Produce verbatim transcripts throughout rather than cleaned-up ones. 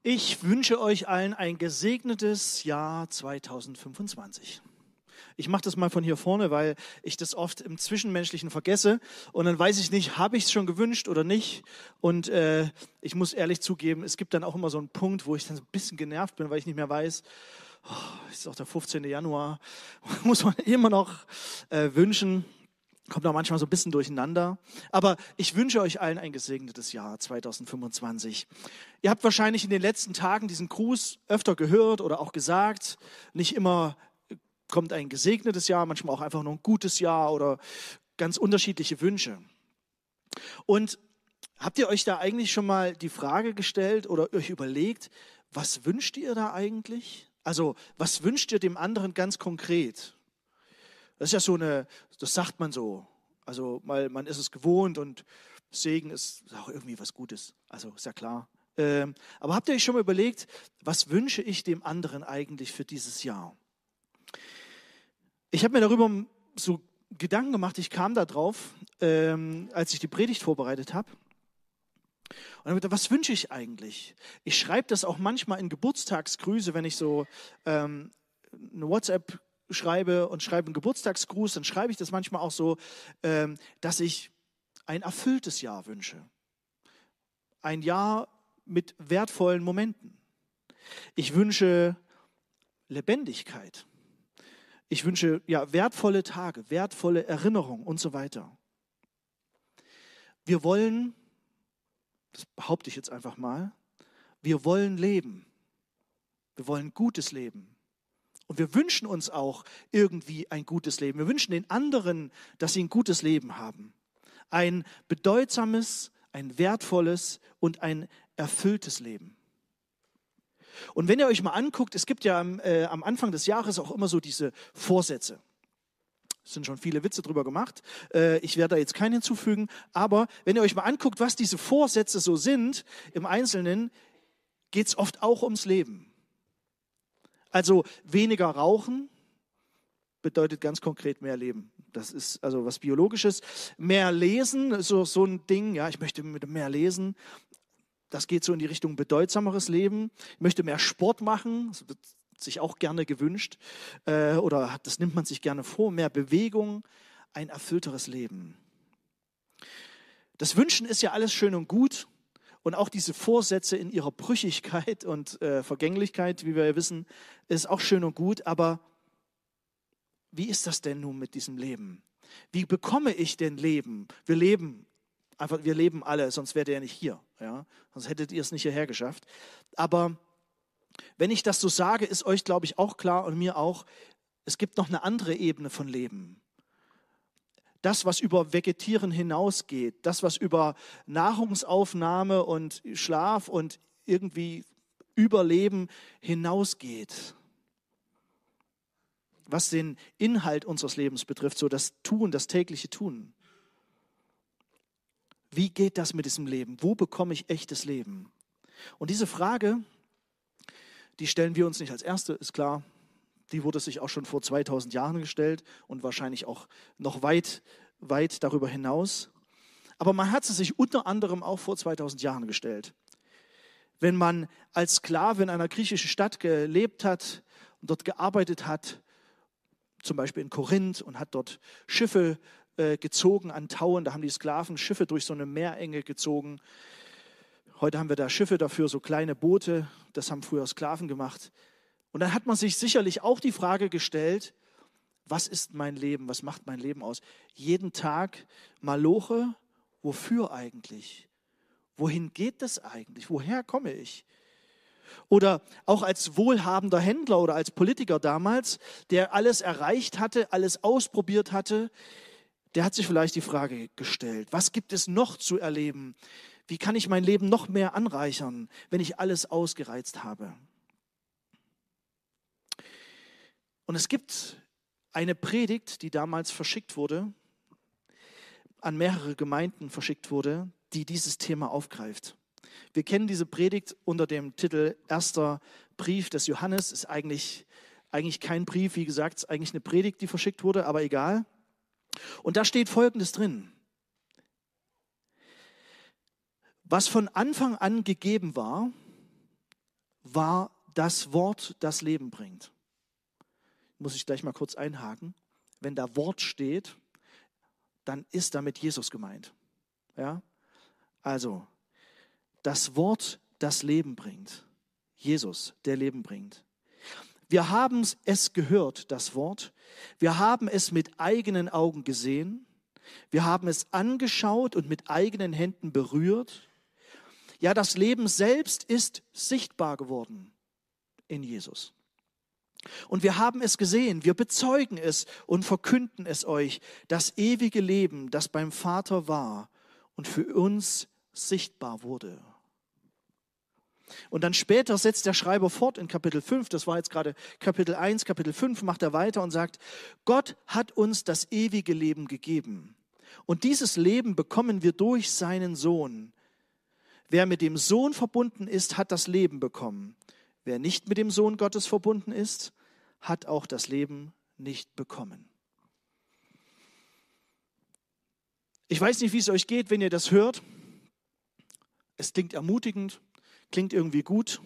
Ich wünsche euch allen ein gesegnetes Jahr zweitausendfünfundzwanzig. Ich mache das mal von hier vorne, weil ich das oft im Zwischenmenschlichen vergesse und dann weiß ich nicht, habe ich es schon gewünscht oder nicht. Und äh, ich muss ehrlich zugeben, es gibt dann auch immer so einen Punkt, wo ich dann so ein bisschen genervt bin, weil ich nicht mehr weiß, oh, es ist auch der fünfzehnten Januar, muss man immer noch äh, wünschen. Kommt auch manchmal so ein bisschen durcheinander. Aber ich wünsche euch allen ein gesegnetes Jahr zweitausendfünfundzwanzig. Ihr habt wahrscheinlich in den letzten Tagen diesen Gruß öfter gehört oder auch gesagt. Nicht immer kommt ein gesegnetes Jahr, manchmal auch einfach nur ein gutes Jahr oder ganz unterschiedliche Wünsche. Und habt ihr euch da eigentlich schon mal die Frage gestellt oder euch überlegt, was wünscht ihr da eigentlich? Also, was wünscht ihr dem anderen ganz konkret? Das ist ja so eine, das sagt man so. Also, weil man ist es gewohnt und Segen ist auch irgendwie was Gutes. Also, ist ja klar. Ähm, aber habt ihr euch schon mal überlegt, was wünsche ich dem anderen eigentlich für dieses Jahr? Ich habe mir darüber so Gedanken gemacht, ich kam da drauf, ähm, als ich die Predigt vorbereitet habe. Und habe gedacht, was wünsche ich eigentlich? Ich schreibe das auch manchmal in Geburtstagsgrüße, wenn ich so ähm, eine WhatsApp schreibe und schreibe einen Geburtstagsgruß, dann schreibe ich das manchmal auch so, ähm, dass ich ein erfülltes Jahr wünsche. Ein Jahr mit wertvollen Momenten. Ich wünsche Lebendigkeit. Ich wünsche ja wertvolle Tage, wertvolle Erinnerungen und so weiter. Wir wollen, das behaupte ich jetzt einfach mal, wir wollen leben. Wir wollen gutes Leben. Und wir wünschen uns auch irgendwie ein gutes Leben. Wir wünschen den anderen, dass sie ein gutes Leben haben. Ein bedeutsames, ein wertvolles und ein erfülltes Leben. Und wenn ihr euch mal anguckt, es gibt ja am, äh, am Anfang des Jahres auch immer so diese Vorsätze. Es sind schon viele Witze drüber gemacht. Äh, ich werde da jetzt keinen hinzufügen. Aber wenn ihr euch mal anguckt, was diese Vorsätze so sind, im Einzelnen, geht es oft auch ums Leben. Also weniger rauchen bedeutet ganz konkret mehr Leben. Das ist also was Biologisches. Mehr lesen, so, so ein Ding, ja, ich möchte mehr lesen. Das geht so in die Richtung bedeutsameres Leben. Ich möchte mehr Sport machen, das wird sich auch gerne gewünscht. Äh, oder das nimmt man sich gerne vor. Mehr Bewegung, ein erfüllteres Leben. Das Wünschen ist ja alles schön und gut. Und auch diese Vorsätze in ihrer Brüchigkeit und äh, Vergänglichkeit, wie wir ja wissen, ist auch schön und gut. Aber wie ist das denn nun mit diesem Leben? Wie bekomme ich denn Leben? Wir leben, einfach, wir leben alle, sonst wärt ihr ja nicht hier. Ja? Sonst hättet ihr es nicht hierher geschafft. Aber wenn ich das so sage, ist euch, glaube ich, auch klar und mir auch, es gibt noch eine andere Ebene von Leben. Das, was über Vegetieren hinausgeht, das, was über Nahrungsaufnahme und Schlaf und irgendwie Überleben hinausgeht. Was den Inhalt unseres Lebens betrifft, so das Tun, das tägliche Tun. Wie geht das mit diesem Leben? Wo bekomme ich echtes Leben? Und diese Frage, die stellen wir uns nicht als erste, ist klar. Die wurde sich auch schon vor zweitausend Jahren gestellt und wahrscheinlich auch noch weit, weit darüber hinaus. Aber man hat sie sich unter anderem auch vor zweitausend Jahren gestellt. Wenn man als Sklave in einer griechischen Stadt gelebt hat und dort gearbeitet hat, zum Beispiel in Korinth, und hat dort Schiffe äh, gezogen an Tauen, da haben die Sklaven Schiffe durch so eine Meerenge gezogen. Heute haben wir da Schiffe dafür, so kleine Boote, das haben früher Sklaven gemacht. Und dann hat man sich sicherlich auch die Frage gestellt, was ist mein Leben, was macht mein Leben aus? Jeden Tag Maloche, wofür eigentlich? Wohin geht das eigentlich? Woher komme ich? Oder auch als wohlhabender Händler oder als Politiker damals, der alles erreicht hatte, alles ausprobiert hatte, der hat sich vielleicht die Frage gestellt, was gibt es noch zu erleben? Wie kann ich mein Leben noch mehr anreichern, wenn ich alles ausgereizt habe? Und es gibt eine Predigt, die damals verschickt wurde, an mehrere Gemeinden verschickt wurde, die dieses Thema aufgreift. Wir kennen diese Predigt unter dem Titel Erster Brief des Johannes. Ist eigentlich, eigentlich kein Brief, wie gesagt, ist eigentlich eine Predigt, die verschickt wurde, aber egal. Und da steht Folgendes drin. Was von Anfang an gegeben war, war das Wort, das Leben bringt. Muss ich gleich mal kurz einhaken. Wenn da Wort steht, dann ist damit Jesus gemeint. Ja? Also, das Wort, das Leben bringt. Jesus, der Leben bringt. Wir haben es gehört, das Wort. Wir haben es mit eigenen Augen gesehen. Wir haben es angeschaut und mit eigenen Händen berührt. Ja, das Leben selbst ist sichtbar geworden in Jesus. Und wir haben es gesehen, wir bezeugen es und verkünden es euch, das ewige Leben, das beim Vater war und für uns sichtbar wurde. Und dann später setzt der Schreiber fort in Kapitel fünf, das war jetzt gerade Kapitel eins, Kapitel fünf, macht er weiter und sagt, Gott hat uns das ewige Leben gegeben. Und dieses Leben bekommen wir durch seinen Sohn. Wer mit dem Sohn verbunden ist, hat das Leben bekommen. Wer nicht mit dem Sohn Gottes verbunden ist, hat auch das Leben nicht bekommen. Ich weiß nicht, wie es euch geht, wenn ihr das hört. Es klingt ermutigend, klingt irgendwie gut.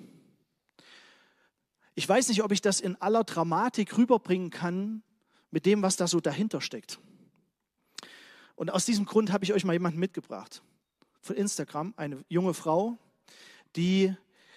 Ich weiß nicht, ob ich das in aller Dramatik rüberbringen kann mit dem, was da so dahinter steckt. Und aus diesem Grund habe ich euch mal jemanden mitgebracht. Von Instagram, eine junge Frau, die,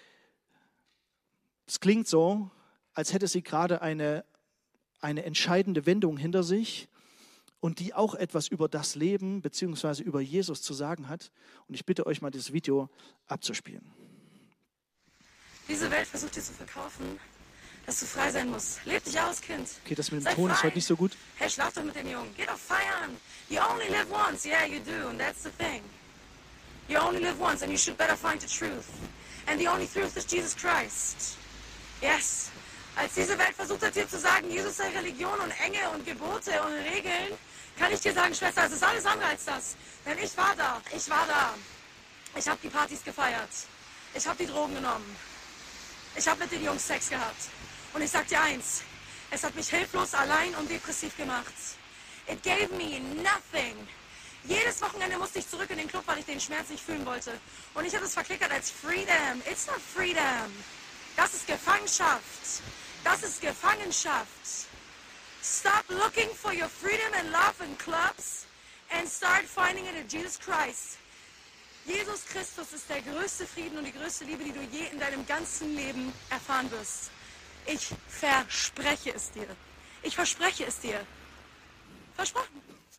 es klingt so, als hätte sie gerade eine, eine entscheidende Wendung hinter sich und die auch etwas über das Leben bzw. über Jesus zu sagen hat. Und ich bitte euch mal, dieses Video abzuspielen. Diese Welt versucht dir zu verkaufen, dass du frei sein musst. Leb dich aus, Kind. Okay, das mit dem Sei Ton frei. ist heute nicht so gut. Hey, schlaf doch mit dem Jungen. Geh doch feiern. You only live once. Yeah, you do. And that's the thing. You only live once and you should better find the truth. And the only truth is Jesus Christ. Yes. Als diese Welt versucht hat, dir zu sagen, Jesus sei Religion und Enge und Gebote und Regeln, kann ich dir sagen, Schwester, es ist alles andere als das. Denn ich war da. Ich war da. Ich habe die Partys gefeiert. Ich habe die Drogen genommen. Ich habe mit den Jungs Sex gehabt. Und ich sag dir eins, es hat mich hilflos, allein und depressiv gemacht. It gave me nothing. Jedes Wochenende musste ich zurück in den Club, weil ich den Schmerz nicht fühlen wollte. Und ich habe es verklickert als Freedom. It's not freedom. Das ist Gefangenschaft. Das ist Gefangenschaft. Stop looking for your freedom and love in clubs and start finding it in Jesus Christ. Jesus Christus ist der größte Frieden und die größte Liebe, die du je in deinem ganzen Leben erfahren wirst. Ich verspreche es dir. Ich verspreche es dir. Versprochen.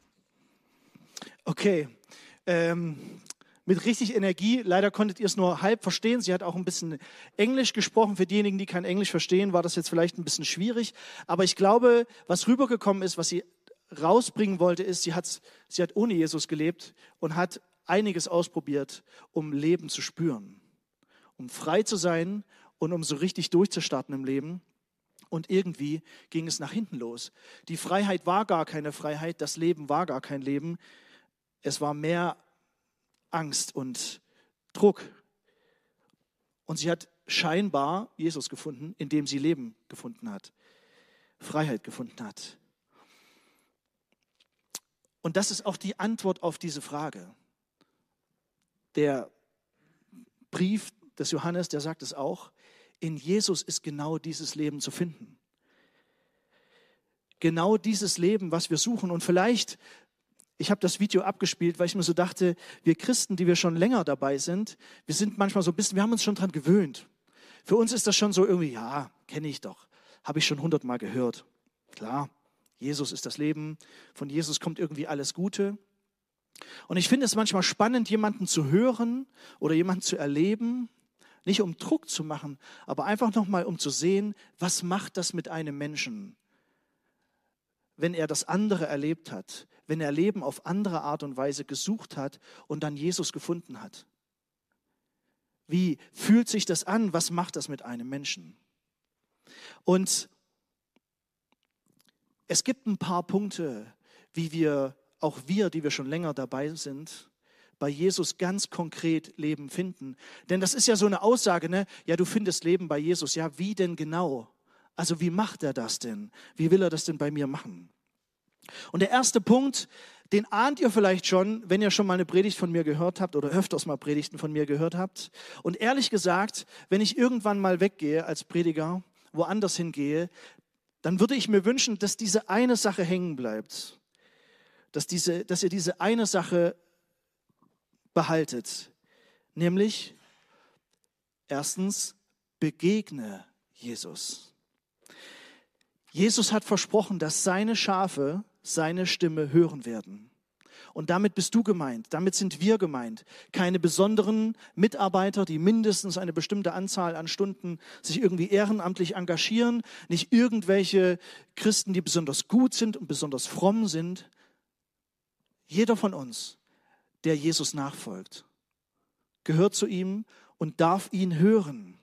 Okay, ähm, mit richtig Energie. Leider konntet ihr es nur halb verstehen. Sie hat auch ein bisschen Englisch gesprochen. Für diejenigen, die kein Englisch verstehen, war das jetzt vielleicht ein bisschen schwierig. Aber ich glaube, was rübergekommen ist, was sie rausbringen wollte, ist, sie hat, sie hat ohne Jesus gelebt und hat einiges ausprobiert, um Leben zu spüren, um frei zu sein und um so richtig durchzustarten im Leben. Und irgendwie ging es nach hinten los. Die Freiheit war gar keine Freiheit, das Leben war gar kein Leben. Es war mehr Angst und Druck. Und sie hat scheinbar Jesus gefunden, indem sie Leben gefunden hat, Freiheit gefunden hat. Und das ist auch die Antwort auf diese Frage. Der Brief des Johannes, der sagt es auch, in Jesus ist genau dieses Leben zu finden. Genau dieses Leben, was wir suchen. Und vielleicht, ich habe das Video abgespielt, weil ich mir so dachte, wir Christen, die wir schon länger dabei sind, wir sind manchmal so ein bisschen, wir haben uns schon dran gewöhnt. Für uns ist das schon so irgendwie, ja, kenne ich doch, habe ich schon hundertmal gehört. Klar, Jesus ist das Leben, von Jesus kommt irgendwie alles Gute. Und ich finde es manchmal spannend, jemanden zu hören oder jemanden zu erleben, nicht um Druck zu machen, aber einfach nochmal, um zu sehen, was macht das mit einem Menschen, wenn er das andere erlebt hat, wenn er Leben auf andere Art und Weise gesucht hat und dann Jesus gefunden hat. Wie fühlt sich das an? Was macht das mit einem Menschen? Und es gibt ein paar Punkte, wie wir, auch wir, die wir schon länger dabei sind, bei Jesus ganz konkret Leben finden. Denn das ist ja so eine Aussage, ne? Ja, du findest Leben bei Jesus. Ja, wie denn genau? Also wie macht er das denn? Wie will er das denn bei mir machen? Und der erste Punkt, Den ahnt ihr vielleicht schon, wenn ihr schon mal eine Predigt von mir gehört habt oder öfters mal Predigten von mir gehört habt. Und ehrlich gesagt, wenn ich irgendwann mal weggehe als Prediger, woanders hingehe, dann würde ich mir wünschen, dass diese eine Sache hängen bleibt. Dass, diese, dass ihr diese eine Sache behaltet. Nämlich, erstens, begegne Jesus. Jesus hat versprochen, dass seine Schafe seine Stimme hören werden. Und damit bist du gemeint, damit sind wir gemeint. Keine besonderen Mitarbeiter, die mindestens eine bestimmte Anzahl an Stunden sich irgendwie ehrenamtlich engagieren, nicht irgendwelche Christen, die besonders gut sind und besonders fromm sind. Jeder von uns, der Jesus nachfolgt, gehört zu ihm und darf ihn hören.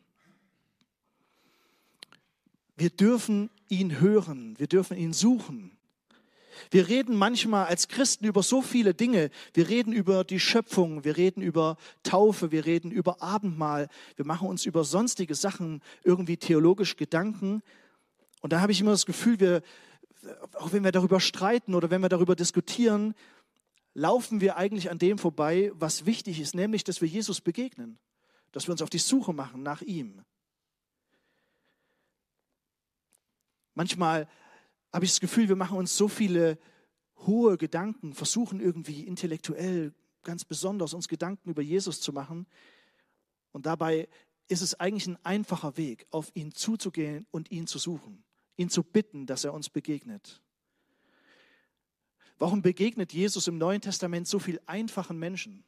Wir dürfen ihn hören, wir dürfen ihn suchen. Wir reden manchmal als Christen über so viele Dinge. Wir reden über die Schöpfung, wir reden über Taufe, wir reden über Abendmahl. Wir machen uns über sonstige Sachen irgendwie theologisch Gedanken. Und da habe ich immer das Gefühl, wir, auch wenn wir darüber streiten oder wenn wir darüber diskutieren, laufen wir eigentlich an dem vorbei, was wichtig ist, nämlich, dass wir Jesus begegnen, dass wir uns auf die Suche machen nach ihm. Manchmal habe ich das Gefühl, wir machen uns so viele hohe Gedanken, versuchen irgendwie intellektuell ganz besonders uns Gedanken über Jesus zu machen. Und dabei ist es eigentlich ein einfacher Weg, auf ihn zuzugehen und ihn zu suchen, ihn zu bitten, dass er uns begegnet. Warum begegnet Jesus im Neuen Testament so viel einfachen Menschen?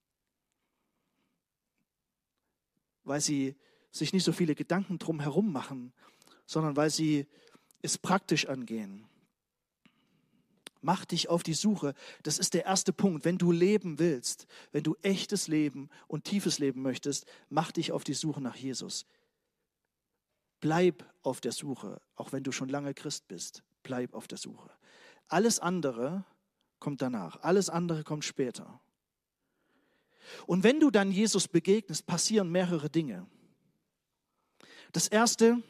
Weil sie sich nicht so viele Gedanken drum herum machen, sondern weil sie es praktisch angehen. Mach dich auf die Suche. Das ist der erste Punkt. Wenn du leben willst, wenn du echtes Leben und tiefes Leben möchtest, mach dich auf die Suche nach Jesus. Bleib auf der Suche, auch wenn du schon lange Christ bist. Bleib auf der Suche. Alles andere kommt danach. Alles andere kommt später. Und wenn du dann Jesus begegnest, passieren mehrere Dinge. Das erste,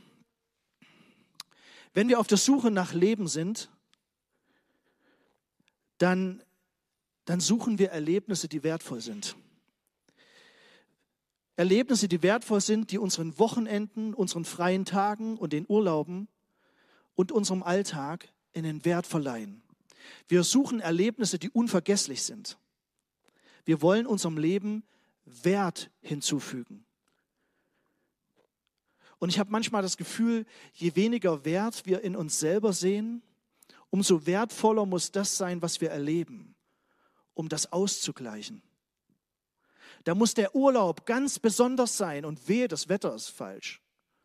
wenn wir auf der Suche nach Leben sind, dann, dann suchen wir Erlebnisse, die wertvoll sind. Erlebnisse, die wertvoll sind, die unseren Wochenenden, unseren freien Tagen und den Urlauben und unserem Alltag einen Wert verleihen. Wir suchen Erlebnisse, die unvergesslich sind. Wir wollen unserem Leben Wert hinzufügen. Und ich habe manchmal das Gefühl, je weniger Wert wir in uns selber sehen, umso wertvoller muss das sein, was wir erleben, um das auszugleichen. Da muss der Urlaub ganz besonders sein und wehe, das Wetter ist falsch.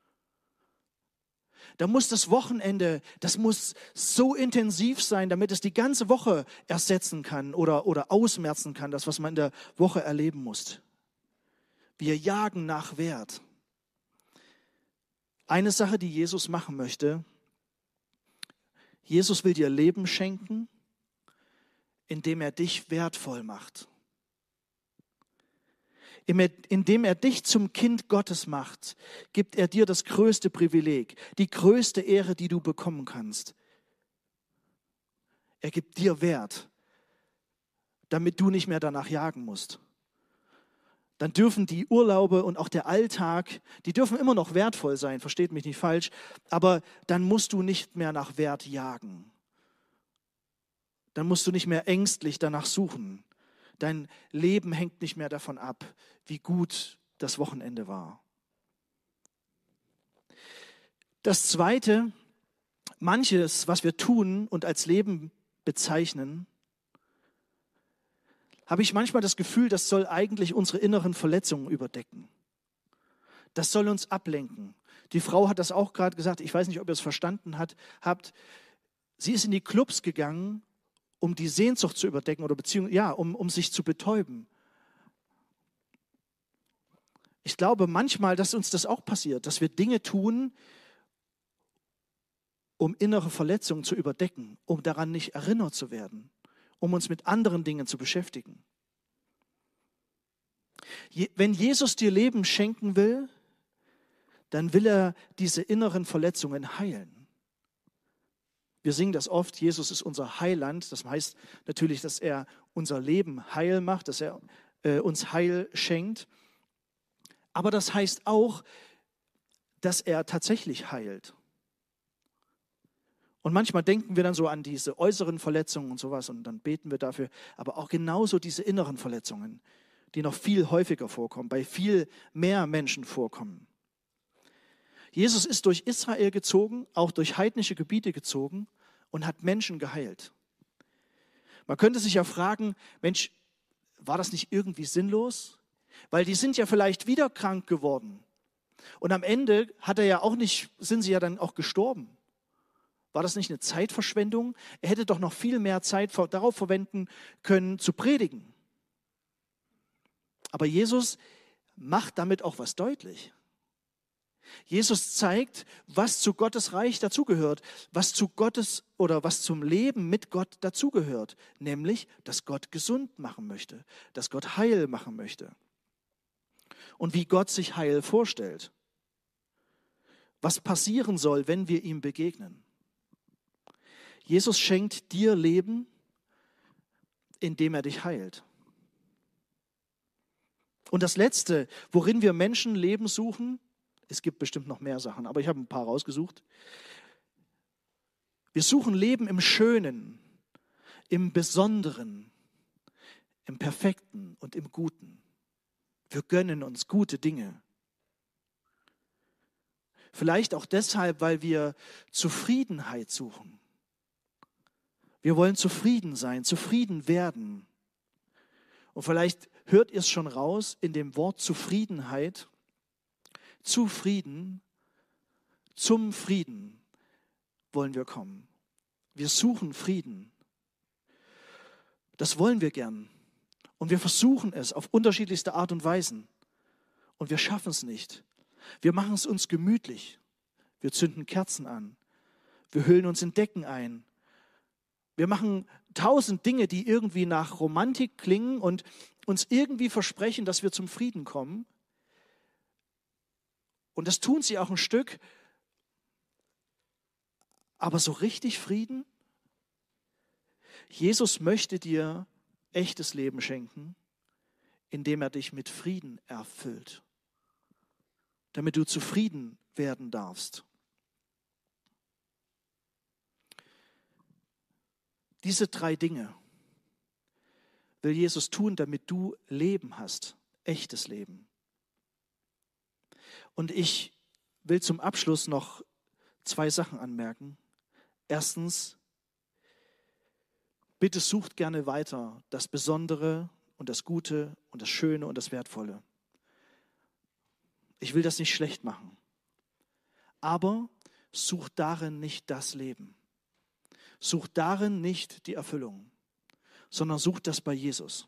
Da muss das Wochenende, das muss so intensiv sein, damit es die ganze Woche ersetzen kann oder, oder ausmerzen kann, das, was man in der Woche erleben muss. Wir jagen nach Wert. Eine Sache, die Jesus machen möchte, Jesus will dir Leben schenken, indem er dich wertvoll macht. Indem er dich zum Kind Gottes macht, gibt er dir das größte Privileg, die größte Ehre, die du bekommen kannst. Er gibt dir Wert, damit du nicht mehr danach jagen musst. Dann dürfen die Urlaube und auch der Alltag, die dürfen immer noch wertvoll sein, versteht mich nicht falsch, aber dann musst du nicht mehr nach Wert jagen. Dann musst du nicht mehr ängstlich danach suchen. Dein Leben hängt nicht mehr davon ab, wie gut das Wochenende war. Das Zweite, manches, was wir tun und als Leben bezeichnen, habe ich manchmal das Gefühl, das soll eigentlich unsere inneren Verletzungen überdecken. Das soll uns ablenken. Die Frau hat das auch gerade gesagt, ich weiß nicht, ob ihr es verstanden hat, habt. Sie ist in die Clubs gegangen, um die Sehnsucht zu überdecken oder beziehungsweise, ja, um, um sich zu betäuben. Ich glaube manchmal, dass uns das auch passiert, dass wir Dinge tun, um innere Verletzungen zu überdecken, um daran nicht erinnert zu werden, um uns mit anderen Dingen zu beschäftigen. Je, wenn Jesus dir Leben schenken will, dann will er diese inneren Verletzungen heilen. Wir singen das oft, Jesus ist unser Heiland. Das heißt natürlich, dass er unser Leben heil macht, dass er äh, uns Heil schenkt. Aber das heißt auch, dass er tatsächlich heilt. Und manchmal denken wir dann so an diese äußeren Verletzungen und sowas und dann beten wir dafür. Aber auch genauso diese inneren Verletzungen, die noch viel häufiger vorkommen, bei viel mehr Menschen vorkommen. Jesus ist durch Israel gezogen, auch durch heidnische Gebiete gezogen und hat Menschen geheilt. Man könnte sich ja fragen, Mensch, war das nicht irgendwie sinnlos? Weil die sind ja vielleicht wieder krank geworden. Und am Ende hat er ja auch nicht, sind sie ja dann auch gestorben. War das nicht eine Zeitverschwendung? Er hätte doch noch viel mehr Zeit darauf verwenden können, zu predigen. Aber Jesus macht damit auch was deutlich. Jesus zeigt, was zu Gottes Reich dazugehört, was zu Gottes oder was zum Leben mit Gott dazugehört, nämlich, dass Gott gesund machen möchte, dass Gott heil machen möchte. Und wie Gott sich Heil vorstellt. Was passieren soll, wenn wir ihm begegnen. Jesus schenkt dir Leben, indem er dich heilt. Und das Letzte, worin wir Menschen Leben suchen, es gibt bestimmt noch mehr Sachen, aber ich habe ein paar rausgesucht. Wir suchen Leben im Schönen, im Besonderen, im Perfekten und im Guten. Wir gönnen uns gute Dinge. Vielleicht auch deshalb, weil wir Zufriedenheit suchen. Wir wollen zufrieden sein, zufrieden werden. Und vielleicht hört ihr es schon raus in dem Wort Zufriedenheit. Zufrieden, zum Frieden wollen wir kommen. Wir suchen Frieden. Das wollen wir gern. Und wir versuchen es auf unterschiedlichste Art und Weisen. Und wir schaffen es nicht. Wir machen es uns gemütlich. Wir zünden Kerzen an. Wir hüllen uns in Decken ein. Wir machen tausend Dinge, die irgendwie nach Romantik klingen und uns irgendwie versprechen, dass wir zum Frieden kommen. Und das tun sie auch ein Stück. Aber so richtig Frieden? Jesus möchte dir echtes Leben schenken, indem er dich mit Frieden erfüllt, damit du zufrieden werden darfst. Diese drei Dinge will Jesus tun, damit du Leben hast, echtes Leben. Und ich will zum Abschluss noch zwei Sachen anmerken. Erstens, bitte sucht gerne weiter das Besondere und das Gute und das Schöne und das Wertvolle. Ich will das nicht schlecht machen. Aber sucht darin nicht das Leben. Sucht darin nicht die Erfüllung, sondern sucht das bei Jesus.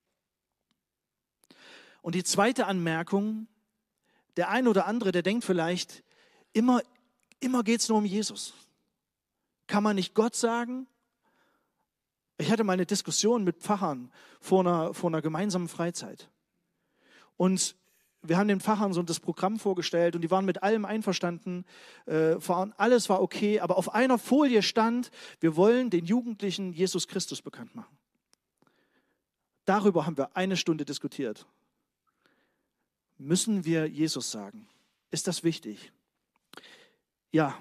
Und die zweite Anmerkung, der ein oder andere, der denkt vielleicht, immer, immer geht es nur um Jesus. Kann man nicht Gott sagen? Ich hatte mal eine Diskussion mit Pfarrern vor einer, vor einer gemeinsamen Freizeit. Und wir haben den Pfarrern so das Programm vorgestellt und die waren mit allem einverstanden. Äh, alles war okay, aber auf einer Folie stand, wir wollen den Jugendlichen Jesus Christus bekannt machen. Darüber haben wir eine Stunde diskutiert. Müssen wir Jesus sagen? Ist das wichtig? Ja.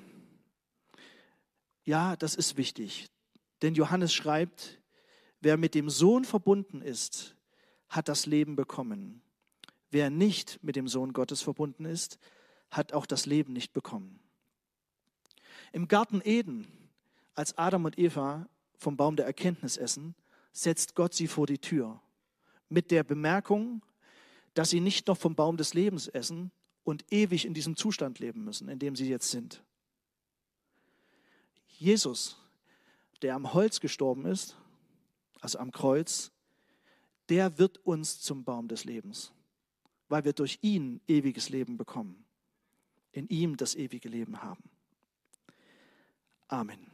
Ja, das ist wichtig. Denn Johannes schreibt, wer mit dem Sohn verbunden ist, hat das Leben bekommen. Wer nicht mit dem Sohn Gottes verbunden ist, hat auch das Leben nicht bekommen. Im Garten Eden, als Adam und Eva vom Baum der Erkenntnis essen, setzt Gott sie vor die Tür. Mit der Bemerkung, dass sie nicht noch vom Baum des Lebens essen und ewig in diesem Zustand leben müssen, in dem sie jetzt sind. Jesus, der am Holz gestorben ist, also am Kreuz, der wird uns zum Baum des Lebens, weil wir durch ihn ewiges Leben bekommen, in ihm das ewige Leben haben. Amen.